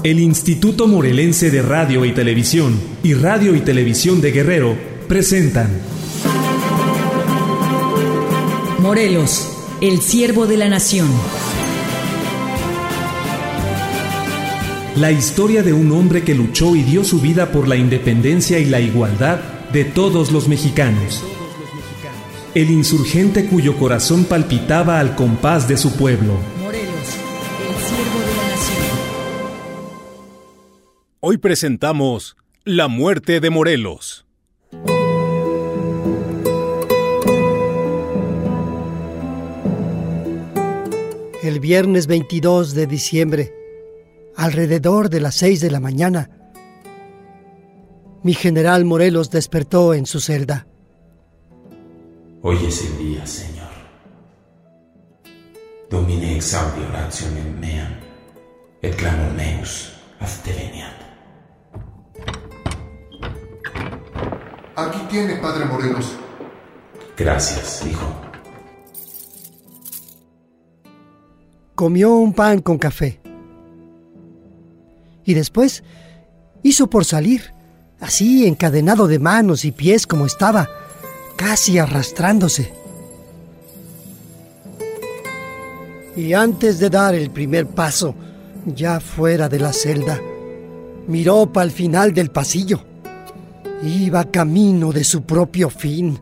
El Instituto Morelense de Radio y Televisión y Radio y Televisión de Guerrero presentan Morelos, el siervo de la nación. La historia de un hombre que luchó y dio su vida por la independencia y la igualdad de todos los mexicanos. El insurgente cuyo corazón palpitaba al compás de su pueblo. Morelos, el siervo de la nación. Hoy presentamos La muerte de Morelos. El viernes 22 de diciembre, alrededor de las 6 de la mañana, mi general Morelos despertó en su celda. Hoy es el día, Señor. Domine exaudi orationem meam, et clamor meus absteveniat. Aquí tiene, padre Morelos. Gracias, hijo. Comió un pan con café. Y después hizo por salir, así encadenado de manos y pies como estaba, casi arrastrándose. Y antes de dar el primer paso, ya fuera de la celda, miró para el final del pasillo. Iba camino de su propio fin.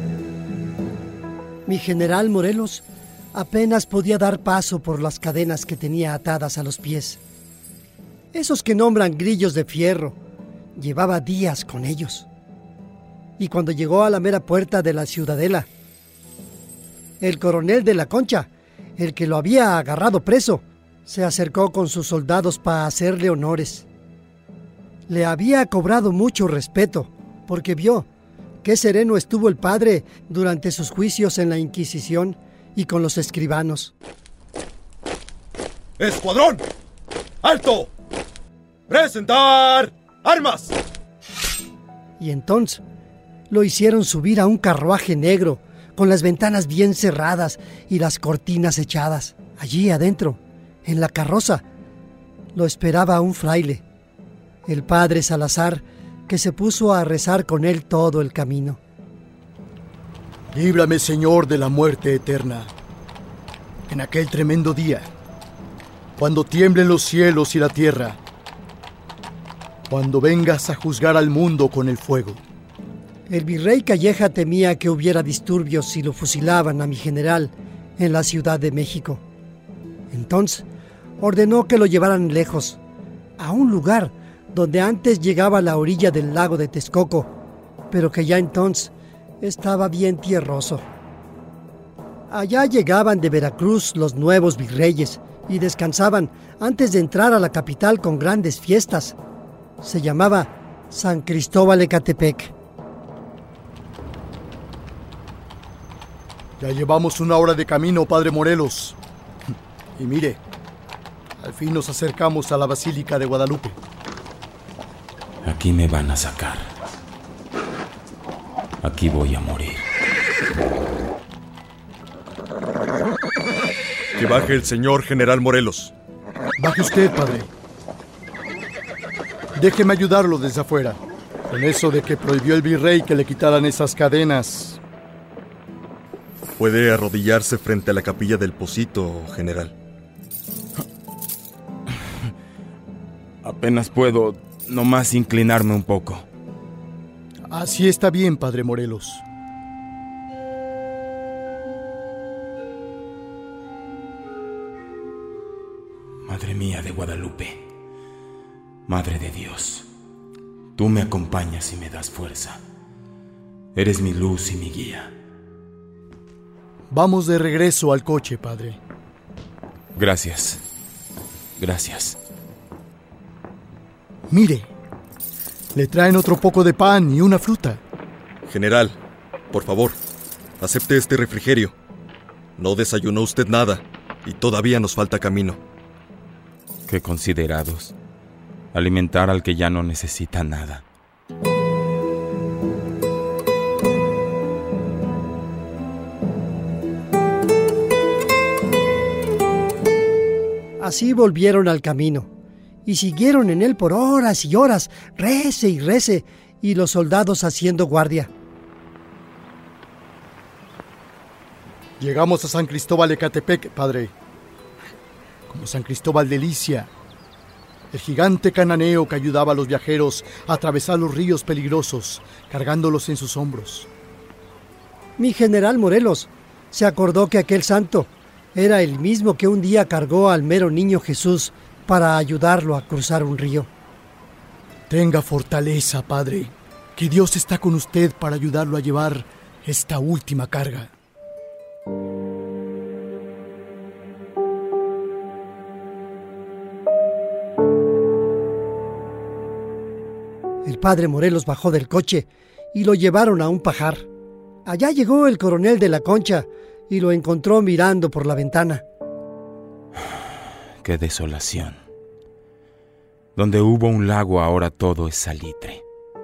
Mi general Morelos apenas podía dar paso por las cadenas que tenía atadas a los pies. Esos que nombran grillos de fierro, llevaba días con ellos. Y cuando llegó a la mera puerta de la ciudadela, el coronel de la Concha, el que lo había agarrado preso, se acercó con sus soldados para hacerle honores. Le había cobrado mucho respeto, porque vio qué sereno estuvo el padre durante sus juicios en la Inquisición y con los escribanos. ¡Escuadrón! ¡Alto! ¡Presentar armas! Y entonces lo hicieron subir a un carruaje negro, con las ventanas bien cerradas y las cortinas echadas. Allí adentro, en la carroza, lo esperaba un fraile, el padre Salazar, que se puso a rezar con él todo el camino. Líbrame, Señor, de la muerte eterna. En aquel tremendo día, cuando tiemblen los cielos y la tierra, cuando vengas a juzgar al mundo con el fuego. El virrey Calleja temía que hubiera disturbios si lo fusilaban a mi general en la Ciudad de México. Entonces ordenó que lo llevaran lejos, a un lugar donde antes llegaba a la orilla del lago de Texcoco, pero que ya entonces estaba bien tierroso. Allá llegaban de Veracruz los nuevos virreyes y descansaban antes de entrar a la capital con grandes fiestas. Se llamaba San Cristóbal Ecatepec. Ya llevamos 1 hora de camino, padre Morelos. Y mire, al fin nos acercamos a la Basílica de Guadalupe. Aquí me van a sacar. Aquí voy a morir. Que baje el señor general Morelos. Baje usted, padre. Déjeme ayudarlo desde afuera. Con eso de que prohibió el virrey que le quitaran esas cadenas. Puede arrodillarse frente a la capilla del Pocito, general. Apenas puedo nomás inclinarme un poco. Así está bien, padre Morelos. Madre mía de Guadalupe, Madre de Dios, tú me acompañas y me das fuerza. Eres mi luz y mi guía. Vamos de regreso al coche, padre. Gracias. Gracias. Mire, le traen otro poco de pan y una fruta. General, por favor, acepte este refrigerio. No desayunó usted nada y todavía nos falta camino. Qué considerados. Alimentar al que ya no necesita nada. Así volvieron al camino, y siguieron en él por horas y horas, rece y rece, y los soldados haciendo guardia. Llegamos a San Cristóbal de Catepec, padre. Como San Cristóbal de Licia, el gigante cananeo que ayudaba a los viajeros a atravesar los ríos peligrosos, cargándolos en sus hombros. Mi general Morelos se acordó que aquel santo era el mismo que un día cargó al mero niño Jesús para ayudarlo a cruzar un río. Tenga fortaleza, padre, que Dios está con usted para ayudarlo a llevar esta última carga. El padre Morelos bajó del coche y lo llevaron a un pajar. Allá llegó el coronel de la Concha y lo encontró mirando por la ventana. ¡Qué desolación! Donde hubo un lago ahora todo es salitre.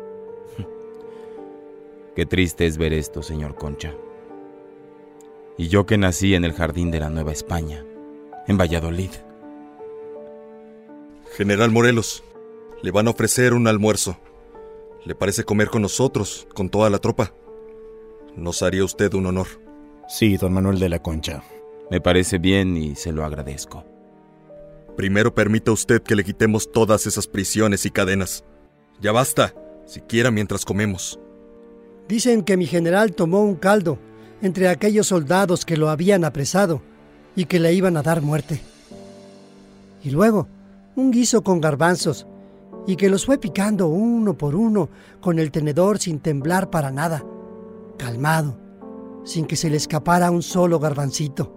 Qué triste es ver esto, señor Concha. Y yo que nací en el jardín de la Nueva España, en Valladolid. General Morelos, le van a ofrecer un almuerzo. ¿Le parece comer con nosotros, con toda la tropa? Nos haría usted un honor. Sí, don Manuel de la Concha. Me parece bien y se lo agradezco. Primero permita usted que le quitemos todas esas prisiones y cadenas. Ya basta, siquiera mientras comemos. Dicen que mi general tomó un caldo entre aquellos soldados que lo habían apresado y que le iban a dar muerte. Y luego, un guiso con garbanzos, y que los fue picando uno por uno con el tenedor sin temblar para nada, calmado, sin que se le escapara un solo garbancito.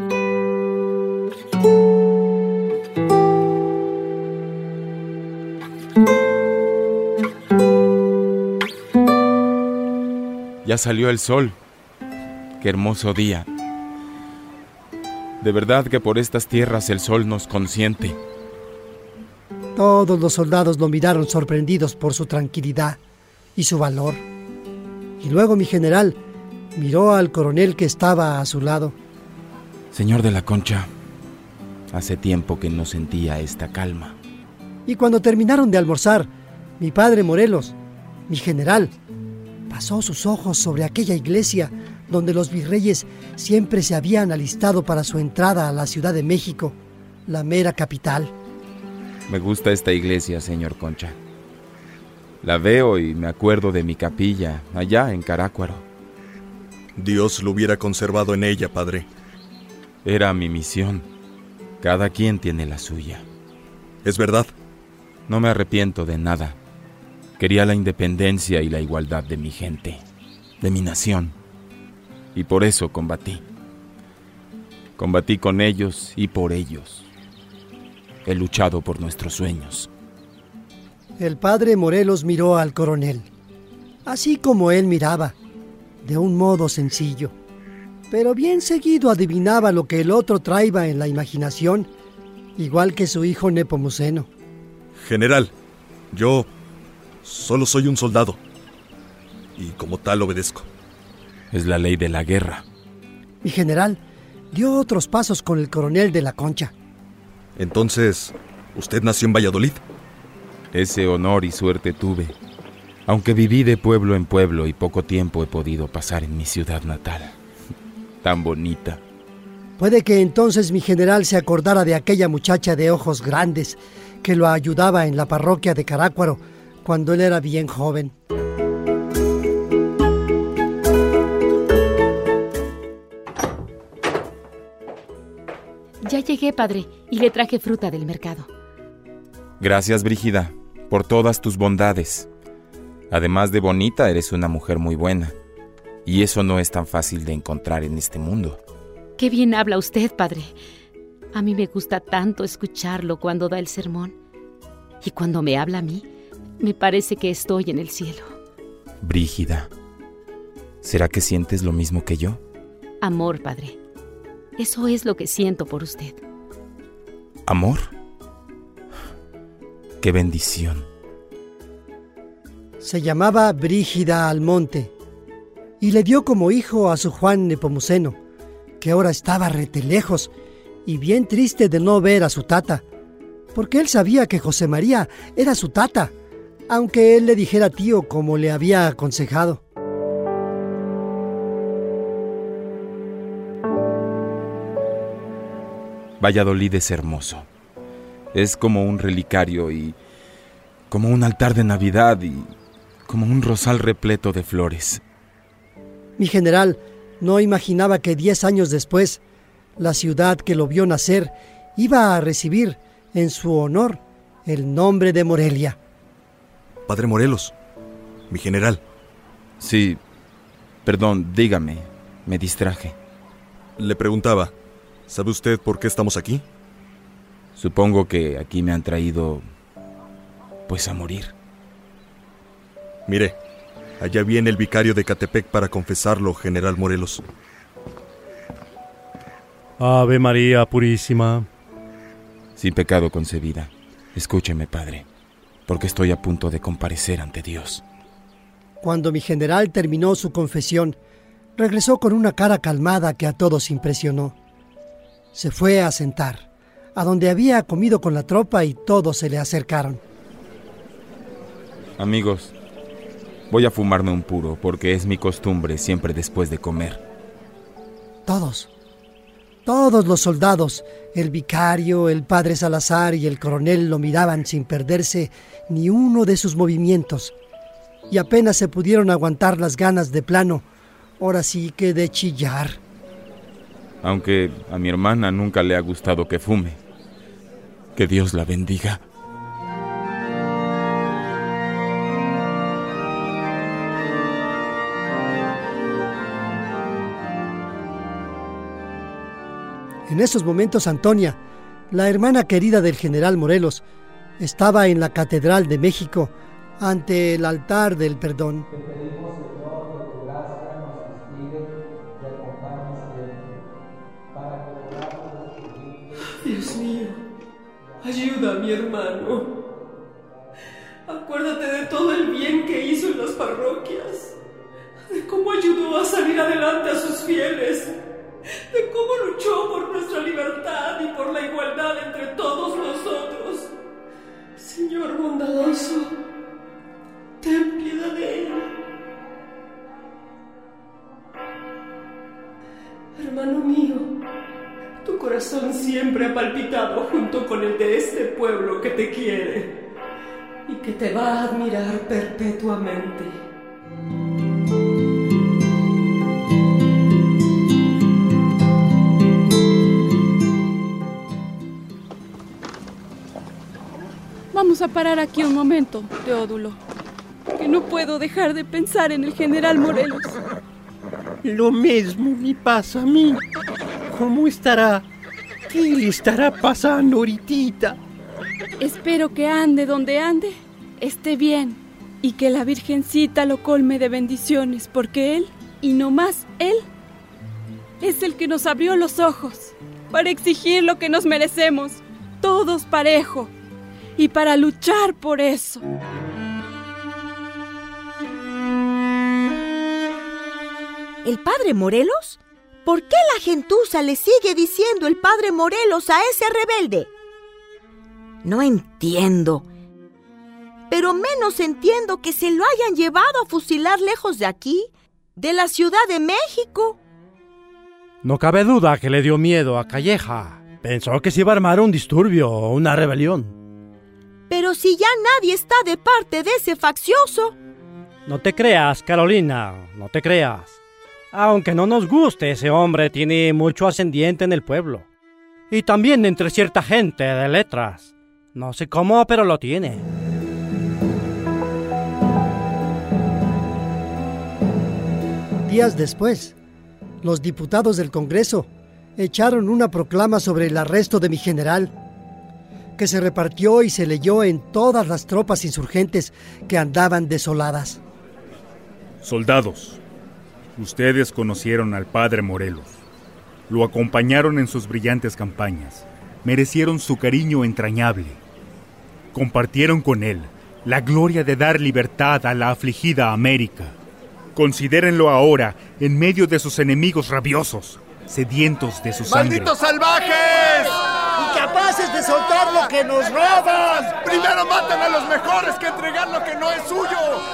Ya salió el sol. Qué hermoso día. De verdad que por estas tierras el sol nos consiente. Todos los soldados lo miraron sorprendidos por su tranquilidad y su valor. Y luego mi general miró al coronel que estaba a su lado. Señor de la Concha, hace tiempo que no sentía esta calma. Y cuando terminaron de almorzar, mi padre Morelos, mi general, pasó sus ojos sobre aquella iglesia donde los virreyes siempre se habían alistado para su entrada a la Ciudad de México, la mera capital. Me gusta esta iglesia, señor Concha. La veo y me acuerdo de mi capilla, allá en Carácuaro. Dios lo hubiera conservado en ella, padre. Era mi misión. Cada quien tiene la suya. Es verdad. No me arrepiento de nada. Quería la independencia y la igualdad de mi gente, de mi nación. Y por eso combatí. Combatí con ellos y por ellos. He luchado por nuestros sueños. El padre Morelos miró al coronel, así como él miraba, de un modo sencillo, pero bien seguido adivinaba lo que el otro traía en la imaginación, igual que su hijo Nepomuceno. General, yo solo soy un soldado, y como tal obedezco. Es la ley de la guerra. Mi general dio otros pasos con el coronel de la Concha. Entonces, ¿usted nació en Valladolid? Ese honor y suerte tuve, aunque viví de pueblo en pueblo y poco tiempo he podido pasar en mi ciudad natal. Tan bonita. Puede que entonces mi general se acordara de aquella muchacha de ojos grandes que lo ayudaba en la parroquia de Carácuaro cuando él era bien joven. Ya llegué, padre, y le traje fruta del mercado. Gracias, Brígida, por todas tus bondades. Además de bonita, eres una mujer muy buena. Y eso no es tan fácil de encontrar en este mundo. Qué bien habla usted, padre. A mí me gusta tanto escucharlo cuando da el sermón. Y cuando me habla a mí, me parece que estoy en el cielo. Brígida, ¿será que sientes lo mismo que yo? Amor, padre. Eso es lo que siento por usted. ¿Amor? ¡Qué bendición! Se llamaba Brígida Almonte y le dio como hijo a su Juan Nepomuceno, que ahora estaba retelejos y bien triste de no ver a su tata, porque él sabía que José María era su tata, aunque él le dijera tío como le había aconsejado. Valladolid es hermoso. Es como un relicario y como un altar de Navidad y como un rosal repleto de flores. Mi general no imaginaba que 10 años después, la ciudad que lo vio nacer iba a recibir en su honor el nombre de Morelia. Padre Morelos, mi general. Sí, perdón, dígame, me distraje. Le preguntaba, ¿sabe usted por qué estamos aquí? Supongo que aquí me han traído, pues, a morir. Mire, allá viene el vicario de Catepec para confesarlo, general Morelos. Ave María Purísima. Sin pecado concebida. Escúcheme, padre, porque estoy a punto de comparecer ante Dios. Cuando mi general terminó su confesión, regresó con una cara calmada que a todos impresionó. Se fue a sentar, a donde había comido con la tropa, y todos se le acercaron. Amigos, voy a fumarme un puro, porque es mi costumbre siempre después de comer. Todos los soldados, el vicario, el padre Salazar y el coronel lo miraban sin perderse ni uno de sus movimientos, y apenas se pudieron aguantar las ganas de plano, ahora sí que de chillar. Aunque a mi hermana nunca le ha gustado que fume. Que Dios la bendiga. En esos momentos Antonia, la hermana querida del general Morelos, estaba en la Catedral de México ante el altar del perdón. Dios mío, ayuda a mi hermano. Acuérdate de todo el bien que hizo en las parroquias, de cómo ayudó a salir adelante a sus fieles, de cómo luchó por nuestra libertad y por la igualdad entre todos nosotros. Señor bondadoso, ten piedad de él. Hermano mío, tu corazón siempre ha palpitado junto con el de este pueblo que te quiere y que te va a admirar perpetuamente. Vamos a parar aquí un momento, Teodulo, que no puedo dejar de pensar en el general Morelos. Lo mismo me pasa a mí. ¿Cómo estará? ¿Qué le estará pasando ahorita? Espero que ande donde ande, esté bien, y que la Virgencita lo colme de bendiciones, porque él, y no más él, es el que nos abrió los ojos para exigir lo que nos merecemos, todos parejo, y para luchar por eso. ¿El padre Morelos? ¿Por qué la gentuza le sigue diciendo el padre Morelos a ese rebelde? No entiendo. Pero menos entiendo que se lo hayan llevado a fusilar lejos de aquí, de la Ciudad de México. No cabe duda que le dio miedo a Calleja. Pensó que se iba a armar un disturbio o una rebelión. Pero si ya nadie está de parte de ese faccioso. No te creas, Carolina, no te creas. Aunque no nos guste, ese hombre tiene mucho ascendiente en el pueblo. Y también entre cierta gente de letras. No sé cómo, pero lo tiene. Días después, los diputados del Congreso echaron una proclama sobre el arresto de mi general, que se repartió y se leyó en todas las tropas insurgentes que andaban desoladas. Soldados, ustedes conocieron al padre Morelos, lo acompañaron en sus brillantes campañas, merecieron su cariño entrañable, compartieron con él la gloria de dar libertad a la afligida América. Considérenlo ahora en medio de sus enemigos rabiosos, sedientos de su sangre. ¡Malditos salvajes! ¡Incapaces capaces de soltar lo que nos roban. Primero matan a los mejores que entregar lo que no es suyo.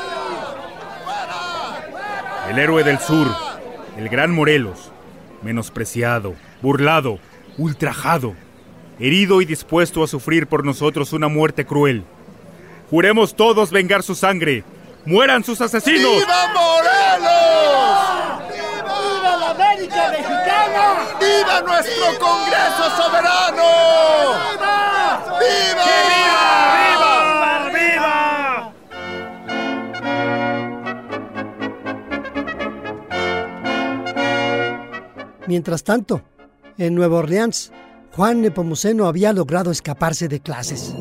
El héroe del sur, el gran Morelos, menospreciado, burlado, ultrajado, herido y dispuesto a sufrir por nosotros una muerte cruel. Juremos todos vengar su sangre. ¡Mueran sus asesinos! ¡Viva Morelos! ¡Viva la América mexicana! ¡Viva nuestro Congreso soberano! ¡Viva! ¡Viva! ¡Viva! Mientras tanto, en Nueva Orleans, Juan Nepomuceno había logrado escaparse de clases.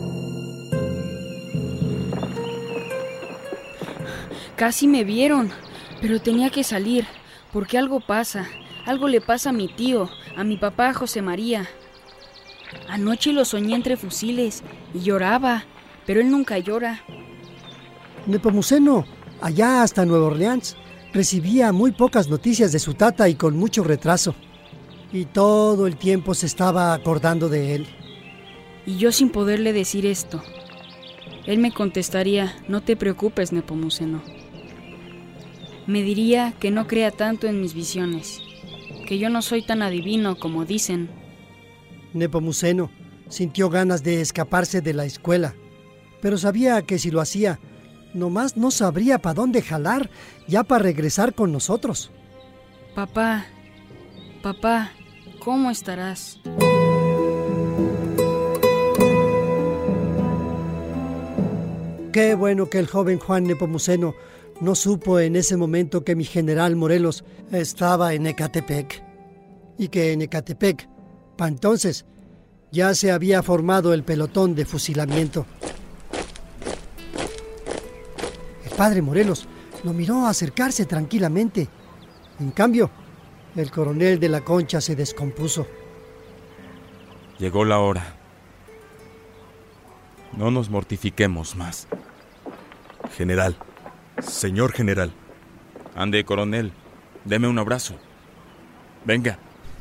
Casi me vieron, pero tenía que salir, porque algo pasa. Algo le pasa a mi tío, a mi papá José María. Anoche lo soñé entre fusiles y lloraba, pero él nunca llora. Nepomuceno, allá hasta Nueva Orleans, recibía muy pocas noticias de su tata y con mucho retraso. Y todo el tiempo se estaba acordando de él. Y yo sin poderle decir esto. Él me contestaría, no te preocupes, Nepomuceno. Me diría que no crea tanto en mis visiones, que yo no soy tan adivino como dicen. Nepomuceno sintió ganas de escaparse de la escuela, pero sabía que si lo hacía, nomás no sabría para dónde jalar ya para regresar con nosotros. Papá, ¿cómo estarás? Qué bueno que el joven Juan Nepomuceno no supo en ese momento que mi general Morelos estaba en Ecatepec, y que en Ecatepec, para entonces, ya se había formado el pelotón de fusilamiento. El padre Morelos lo miró acercarse tranquilamente. En cambio, el coronel de la Concha se descompuso. Llegó la hora. No nos mortifiquemos más. General, señor general. Ande, coronel, deme un abrazo. Venga.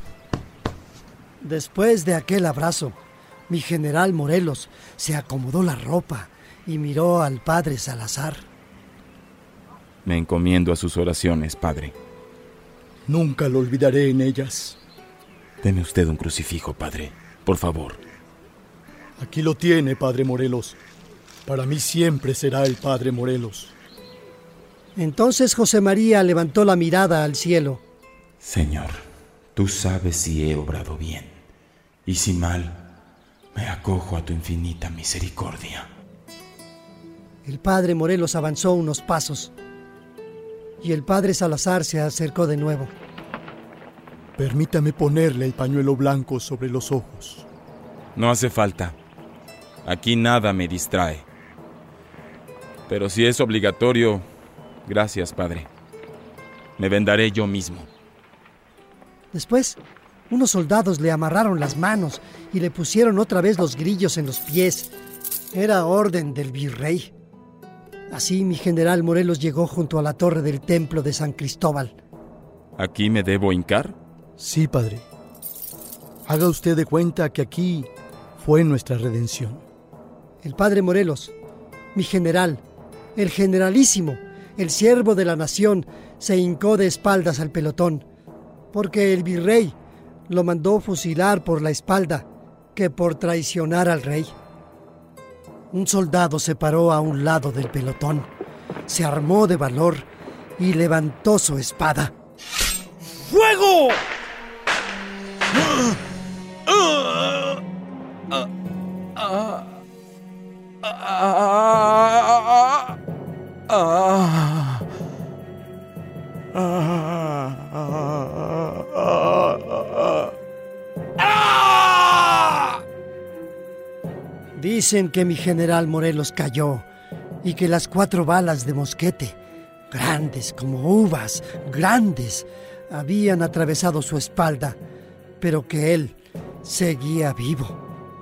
Después de aquel abrazo, mi general Morelos se acomodó la ropa y miró al padre Salazar. Me encomiendo a sus oraciones, padre. Nunca lo olvidaré en ellas. Deme usted un crucifijo, padre, por favor. Aquí lo tiene, padre Morelos. Para mí siempre será el padre Morelos. Entonces José María levantó la mirada al cielo. Señor, tú sabes si he obrado bien, y si mal, me acojo a tu infinita misericordia. El padre Morelos avanzó unos pasos, y el padre Salazar se acercó de nuevo. Permítame ponerle el pañuelo blanco sobre los ojos. No hace falta. Aquí nada me distrae. Pero si es obligatorio, gracias, padre. Me vendaré yo mismo. Después, unos soldados le amarraron las manos y le pusieron otra vez los grillos en los pies. Era orden del virrey. Así mi general Morelos llegó junto a la torre del templo de San Cristóbal. ¿Aquí me debo hincar? Sí, padre. Haga usted de cuenta que aquí fue nuestra redención. El padre Morelos, mi general, el generalísimo, el siervo de la nación, se hincó de espaldas al pelotón, porque el virrey lo mandó fusilar por la espalda que por traicionar al rey. Un soldado se paró a un lado del pelotón, se armó de valor y levantó su espada. ¡Fuego! Dicen que mi general Morelos cayó y que las 4 balas de mosquete, grandes como uvas, grandes, habían atravesado su espalda, pero que él seguía vivo.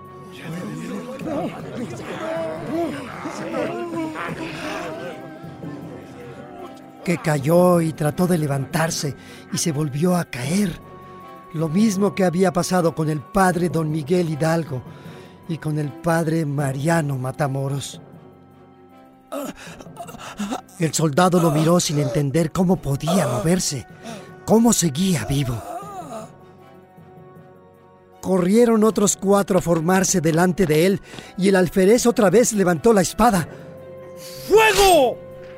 Que cayó y trató de levantarse y se volvió a caer. Lo mismo que había pasado con el padre don Miguel Hidalgo y con el padre Mariano Matamoros. El soldado lo miró sin entender cómo podía moverse, cómo seguía vivo. Corrieron otros 4 a formarse delante de él y el alférez otra vez levantó la espada. ¡Fuego!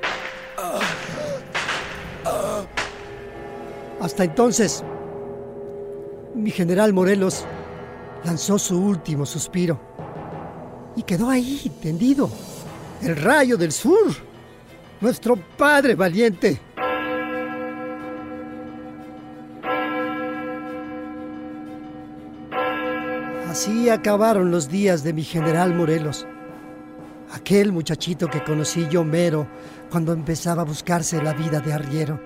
Hasta entonces, mi general Morelos lanzó su último suspiro y quedó ahí, tendido, el Rayo del Sur, nuestro padre valiente. Así acabaron los días de mi general Morelos, aquel muchachito que conocí yo mero cuando empezaba a buscarse la vida de arriero.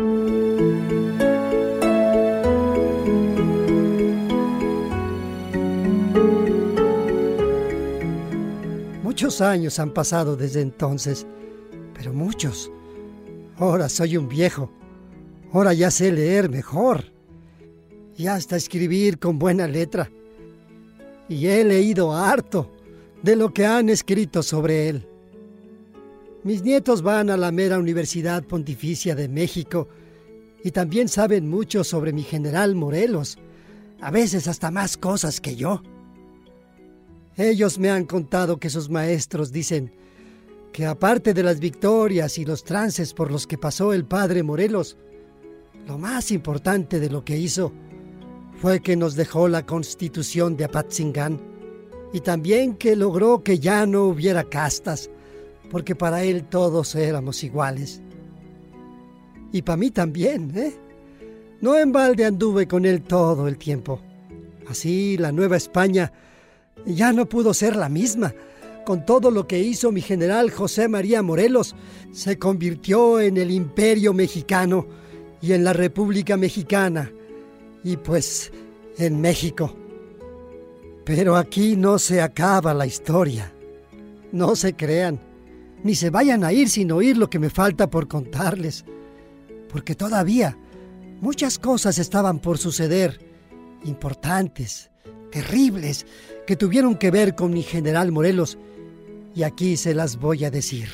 Muchos años han pasado desde entonces, pero muchos. Ahora soy un viejo. Ahora ya sé leer mejor. Y hasta escribir con buena letra. Y he leído harto de lo que han escrito sobre él. Mis nietos van a la mera Universidad Pontificia de México y también saben mucho sobre mi general Morelos, a veces hasta más cosas que yo. Ellos me han contado que sus maestros dicen que aparte de las victorias y los trances por los que pasó el padre Morelos, lo más importante de lo que hizo fue que nos dejó la Constitución de Apatzingán y también que logró que ya no hubiera castas, porque para él todos éramos iguales. Y para mí también, ¿eh? No en balde anduve con él todo el tiempo. Así la Nueva España ya no pudo ser la misma. Con todo lo que hizo mi general José María Morelos, se convirtió en el Imperio Mexicano y en la República Mexicana, y pues en México. Pero aquí no se acaba la historia. No se crean, ni se vayan a ir sin oír lo que me falta por contarles, porque todavía muchas cosas estaban por suceder, importantes, terribles, que tuvieron que ver con mi general Morelos, y aquí se las voy a decir.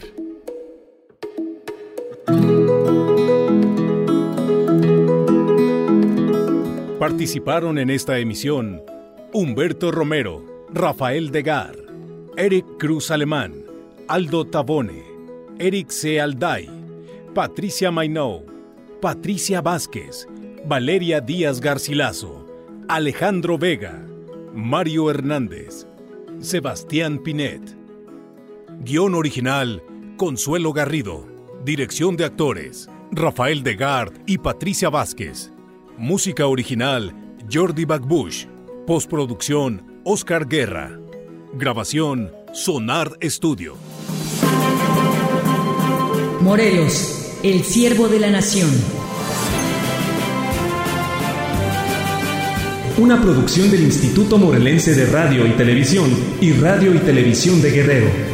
Participaron en esta emisión Humberto Romero, Rafael Degar, Eric Cruz Alemán, Aldo Tabone, Eric C. Alday, Patricia Mainou, Patricia Vázquez, Valeria Díaz Garcilaso, Alejandro Vega, Mario Hernández, Sebastián Pinet. Guión original, Consuelo Garrido. Dirección de actores, Rafael Degard y Patricia Vázquez. Música original, Jordi Bagbush. Postproducción, Oscar Guerra. Grabación, Sonar Estudio. Morelos, el siervo de la nación. Una producción del Instituto Morelense de Radio y Televisión y Radio y Televisión de Guerrero.